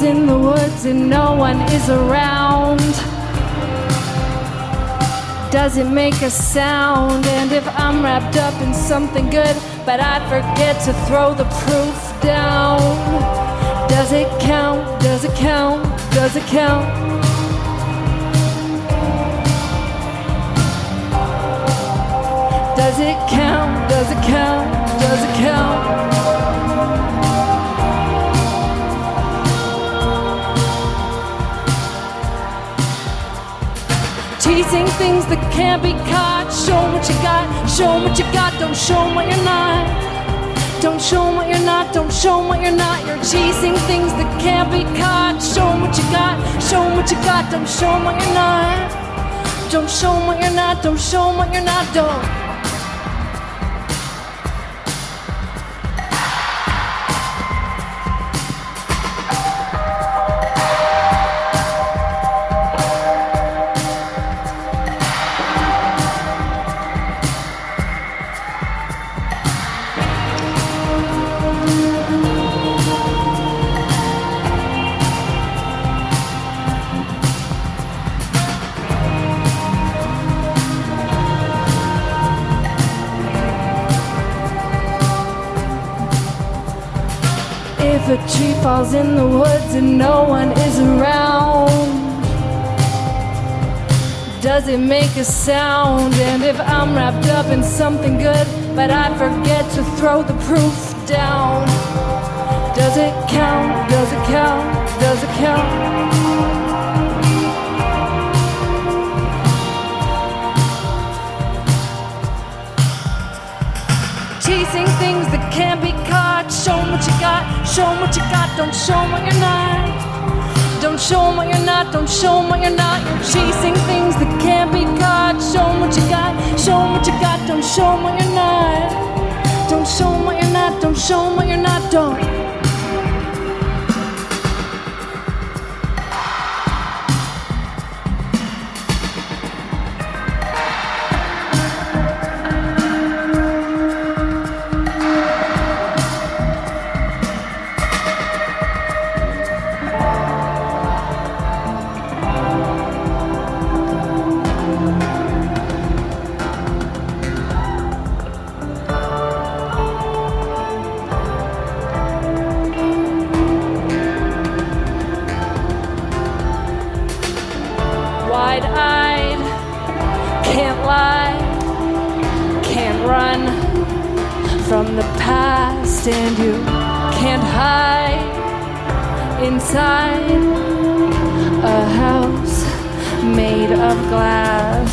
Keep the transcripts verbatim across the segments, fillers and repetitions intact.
falls in the woods and no one is around, does it make a sound? And if I'm wrapped up in something good, but I forget to throw the proof down, does it count? Does it count? Does it count? Does it count? Does it count? Does it count? Chasing things that can't be caught. Show 'em what you got, show 'em what you got. Don't show 'em what you're not. Don't show 'em what you're not, don't show 'em what you're not. You're chasing things that can't be caught. Show 'em what you got, show 'em what you got. Don't show 'em what you're not. Don't show 'em what you're not, don't show 'em what you're not. Don't. If a tree falls in the woods and no one is around, does it make a sound? And if I'm wrapped up in something good, but I forget to throw the proof down, does it count? Does it count? Does it count? Chasing things that can't be caught. Show 'em what you got, show 'em what you got. Don't show 'em what you're not. Don't show 'em what you're not, don't show 'em what you're not. You're chasing things that can't be caught. Show 'em what you got, show 'em what you got. Don't show 'em what you're not. Don't show 'em what you're not, don't show 'em what you're not. Don't. Wide-eyed, can't lie, can't run from the past, and you can't hide inside a house made of glass.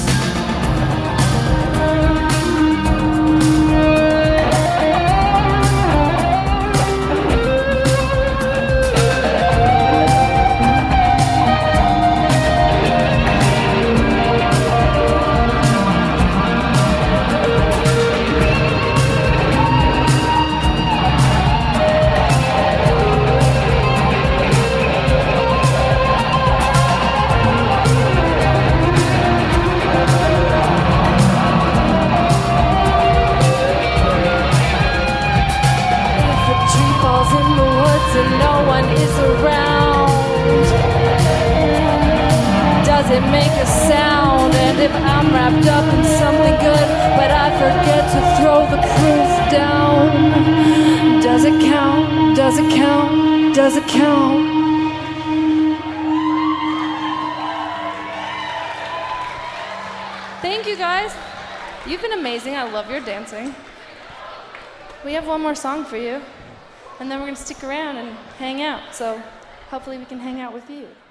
And no one is around, does it make a sound? And if I'm wrapped up in something good, but I forget to throw the proof down, does it count? Does it count? Does it count? Thank you guys. You've been amazing. I love your dancing. We have one more song for you. And then we're going to stick around and hang out. So hopefully we can hang out with you.